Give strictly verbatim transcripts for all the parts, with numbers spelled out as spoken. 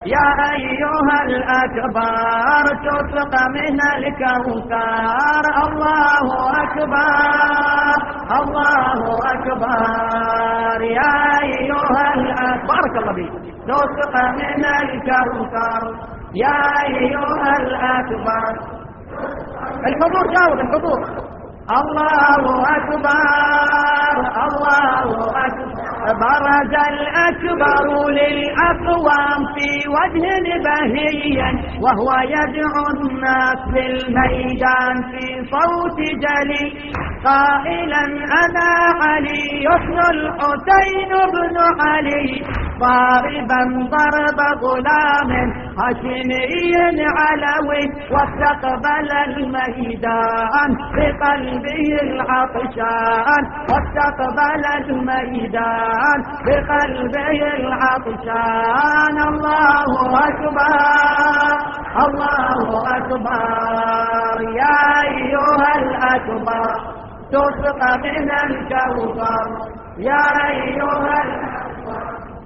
يا أيها الأكبر تسق من الكوثر. الله أكبر الله أكبر يا أيها الأكبر بارك الله فيك تسق من الكوثر يا أيها الأكبر. الحضور جاوب الحضور. الله أكبر الله أكبر. برز الأكبر للأقوام في وجه بهي وهو يدعو الناس للميدان في صوت جلي قائلا أنا علي ابن الحسين بن علي ضاربا ضرب غلام هاشمي علوي واستقبل الميدان بقلبه العطشان واستقبل الميدان بقلبه العطشان. الله أكبر الله أكبر يا أيها الأكبر تسق من الكوثر يا أيها الأكبر.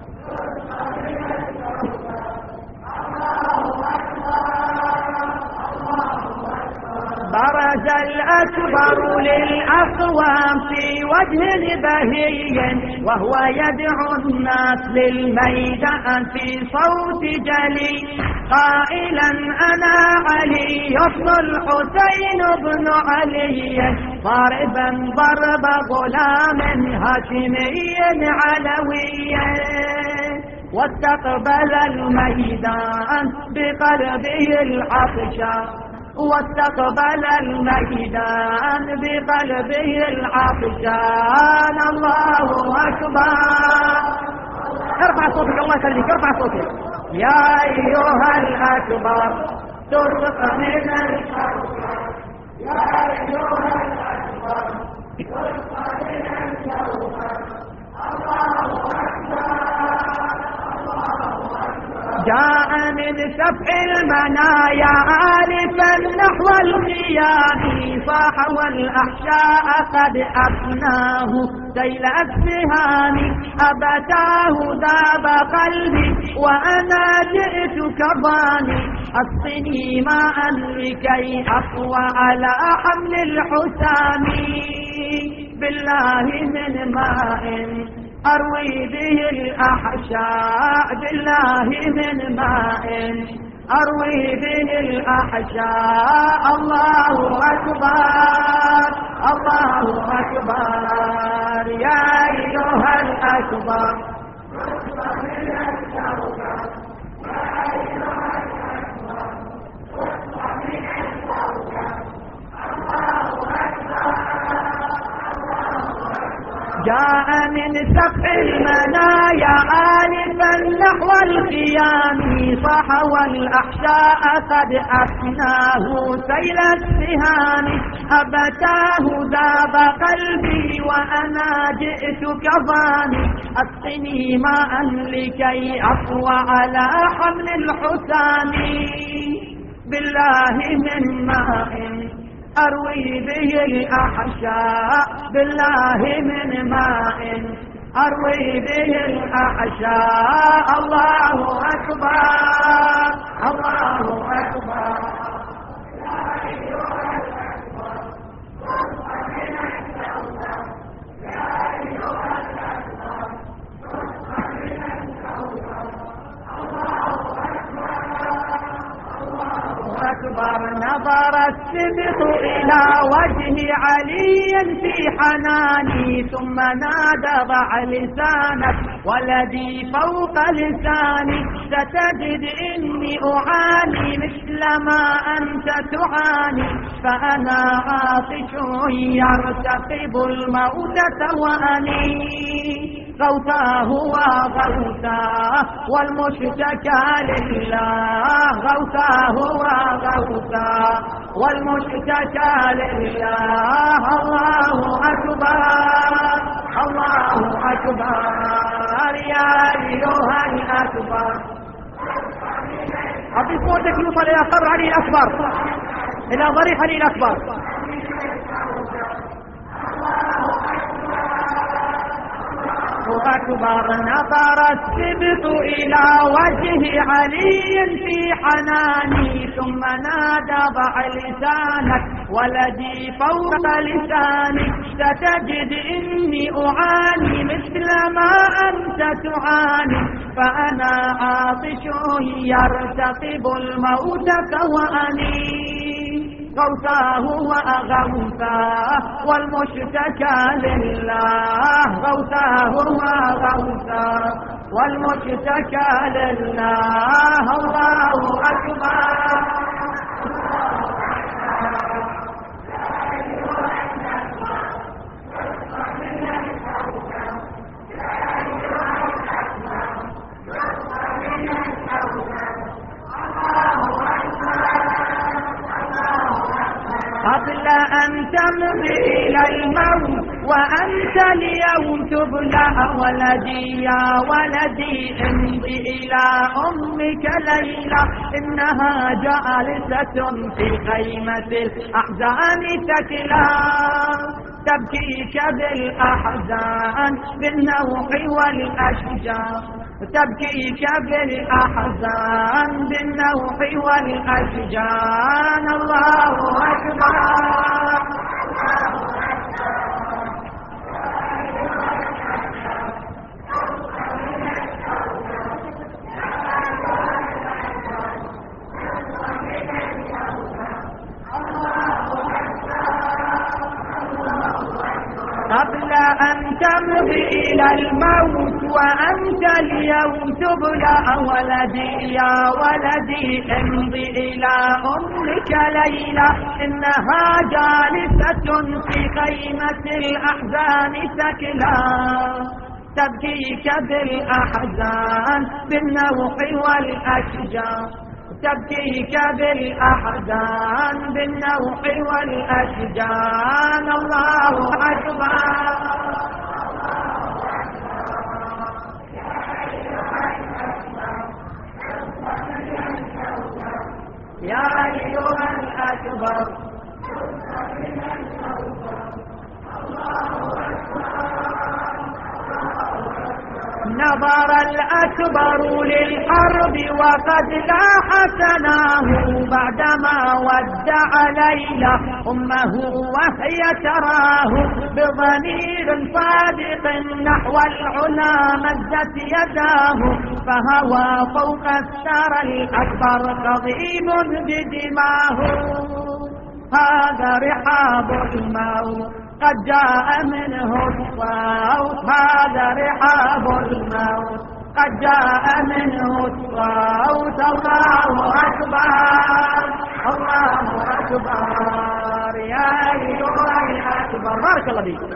برز الأكبر للأقوام في وجه بهي وهو يدعو الناس للميدان في صوت جلي قائلا أنا علي ابن الحسين بن علي ضاربا ضرب غلام هاشمي علوي واستقبل الميدان بقلبه العطشان واستقبل الميدان بقلبه العطشان. الله أكبر. ارفع صوتك الله يخليك ارفع صوتك. يا أيها الأكبر تسق من الكوثر يا أيها الأكبر تسق من الكوثر. الله أكبر. جاء من سفح المنايا آلفا نحو القيام صاح والأحشاء قد أفناه سيل السهام أبتاه ذاب قلبي وأنا جئت كظاني أسقني ماء لكي أقوى على حمل الحسام بالله من ماء أروي به الأحشاء بالله من ماء أروي به الأحشاء. الله أكبر الله أكبر يا أيها الأكبر. جاء من سفح المنايا آلفا نحو القيام صاح والأحشاء قد أفناه سيل السهام أبتاه ذاب قلبي وأنا جئت كظاني أسقني ماء لكي أقوى على حمل الحسام بالله من ماء أروي به الأحشاء بالله من ماء أروي به الأحشاء. الله أكبر الله أكبر يا أيها الأكبر تسق من الكوثر يا أيها الأكبر تسق من الكوثر. الله أكبر. نظر السبط إلى وجه علي في حناني ثم نادى ضع لسانك ولدي فوق لساني ستجد إني أعاني مثل ما أنت تعاني فأنا عاطش يرتقب الموت وأني غوثاه وغوثاه والمشتكى لله غوثاه وغوثاه والمشتكى لله. الله أكبر الله أكبر يا أيها الأكبر. أعطي صوتك يوصل إلى قبر علي الأكبر إلى ضريح علي الأكبر. أكبر. نظر السبط إلى وجه علي في حناني ثم نادى ضع لسانك ولدي فوق لساني ستجد إني أعاني مثل ما أنت تعاني فأنا عاطش يرتقب الموت كوأني غوثاه وأغوثاه والمشتكى لله غوثاه وأغوثاه والمشتكى لله الله أكبر. قبل أن تمضي إلى الموت وأنت اليوم تبلع ولدي يا ولدي امضي إلى أمك ليلى إنها جالسة في خيمة الأحزان تكلى تبكيك بالأحزان بالنوح والأشجار تبكيك بالأحزان بالنوح والأشجان الله أكبر. قبل أن تمضي إلى الموت وأنت اليوم تبلع ولدي يا ولدي امضي إلى أمك ليلى إنها جالسة في خيمة الأحزان تكلى تبكيك بالأحزان بالنوح والأشجار تبكيك بالأحزان بالنوح والأشجان الله أكبر. يا أيها الأكبر. نظر الأكبر للحرب وقد لاح سناه بعدما ودع ليلى أمه وهي تراه بضمير صادق نحو العلا مدت يداه فهوى فوق الثرى الأكبر قضيب بدماه هذا رحاب الموت قد جاء منه الصوت هذا رحاب الموت قد جاء منه الصوت الله أكبر الله أكبر. يا أيها الأكبر. بارك الله فيك.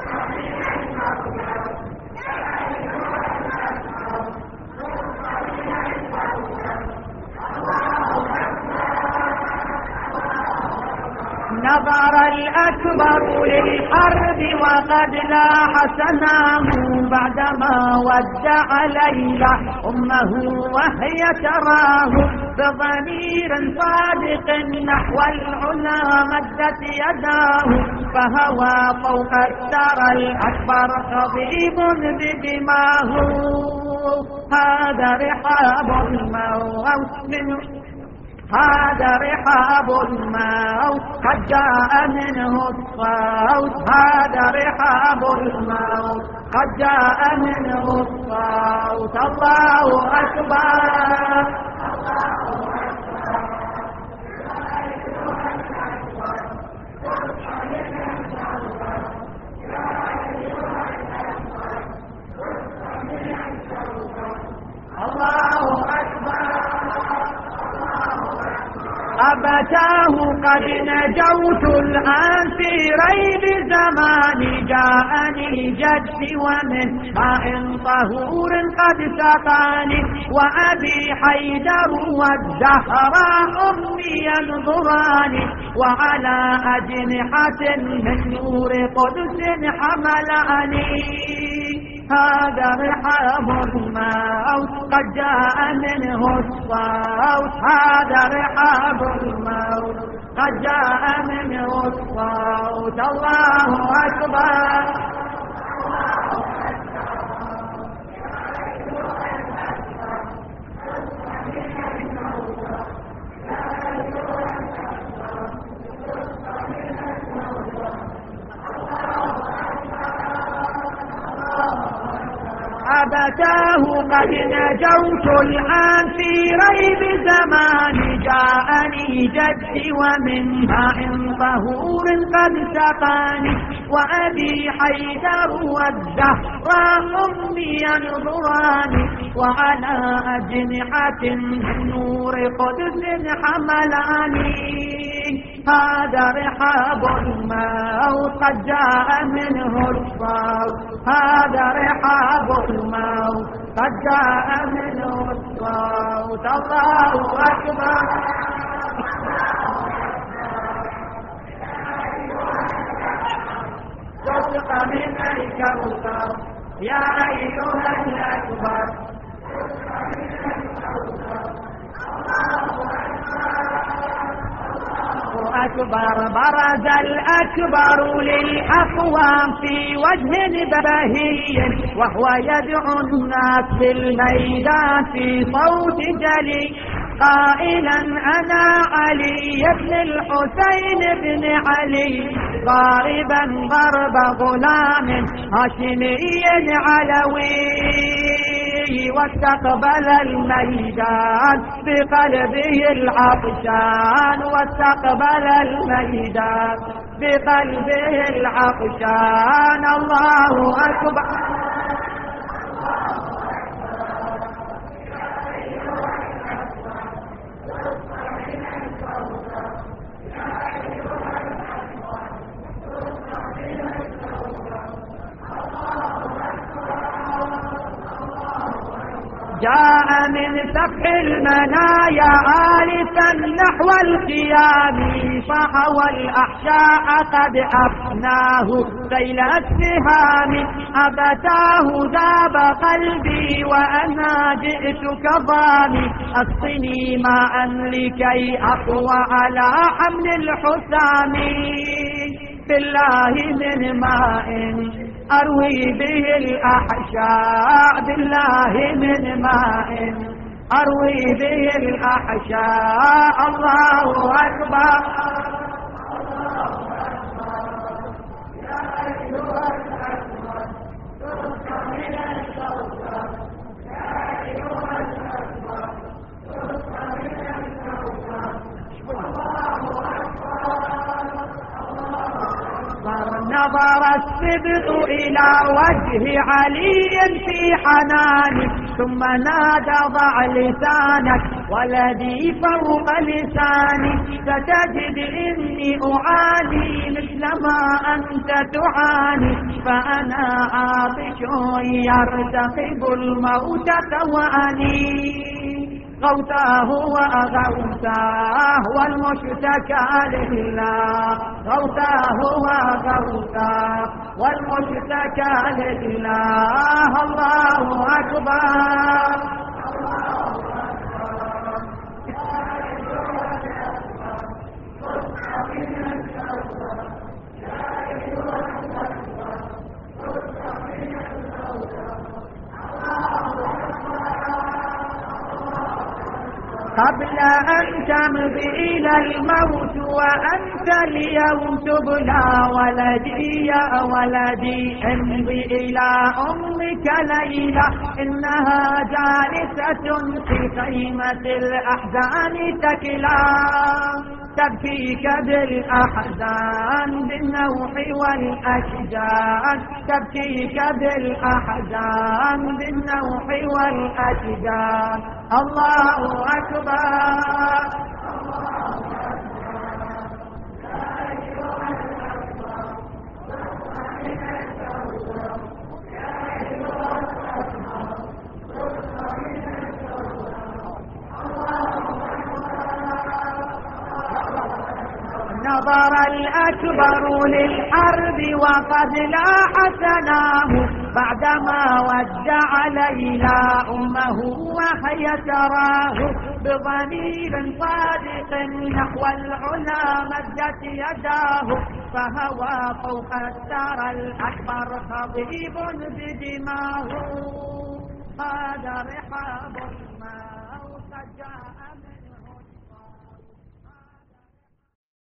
نظر الأكبر للحرب وقد لاح سناه بعدما ودع ليلى أمه وهي تراه بضمير صادق نحو العلا مدت يداه فهوى فوق الثرى الأكبر قضيب بدماه هذا رحاب الموت من هذا رحاب الموت قد جاء منه الصوت هذا رحاب الموت قد جاء منه الصوت الله أكبر. الله أكبر. أبتاه قد نجوت الآن في ريب زماني جاءني جدي ومن ماء طهور قد سقاني وأبي حيدر والدهر أمي ينظراني وعلى أجنحة من نور قدس حملاني هذا رحاب الموت قد جاء منه الصوت هذا رحاب الموت قد جاء منه الصوت الله أكبر. أبتاه قد نجوت الآن في ريب زمان جاءني جدي ومن ماء طهور قد سقاني وأبي حيدر والدهر أمي ينظراني وعلى أجنحة من نور قدس حملاني هذا رحاب الموت قد جاء منه الصوت هذا رحاب الموت قد جاء منه الصوت الله أكبر صدق من الكوثر يا أيها الأكبر أكبر برز الأكبر للأقوام في وجه بهي وهو يدعو الناس بالميدان في صوت جلي قائلا أنا علي بن الحسين بن علي ضاربا ضرب غلام هاشمي علوي واستقبل الميدان بقلبه العطشان واستقبل الميدان بقلبه العطشان الله أكبر جاء من سفح المنايا آلفا نحو القيام فحوى الأحشاء قد أفناه سيل السهام أبتاه ذاب قلبي وأنا جئتك ضامي أسقني ماء لكي أقوى على حمل الحسام بالله من ماء أروي به الأحشاء بالله من ماء أروي به الأحشاء الله أكبر نظر السبط إلى وجه علي في حنان ثم نادى ضع لسانك ولدي فوق لساني ستجد إني أعاني مثل ما أنت تعاني فأنا عاطش يرتقب الموت ثواني غوثاه وغوثاه والمشتكى لله غوثاه وغوثاه والمشتكى لله الله أكبر قبل أن تمضي إلى الموت وأنت اليوم تبلى ولدي يا ولدي امضي إلى أمك ليلى إنها جالسة في خيمة الأحزان تكلى تبكيك بالأحزان بالنوح والأشجان تبكيك بالأحزان بالنوح والأشجان الله أكبر نظر الأكبر للحرب وقد لاح سناه بعدما ودع ليلى أمه وهي تراه بضمير صادق نحو العلا مدت يداه فهوى فوق الثرى الأكبر خضيب بدماه هذا رحاب الموت قد جاء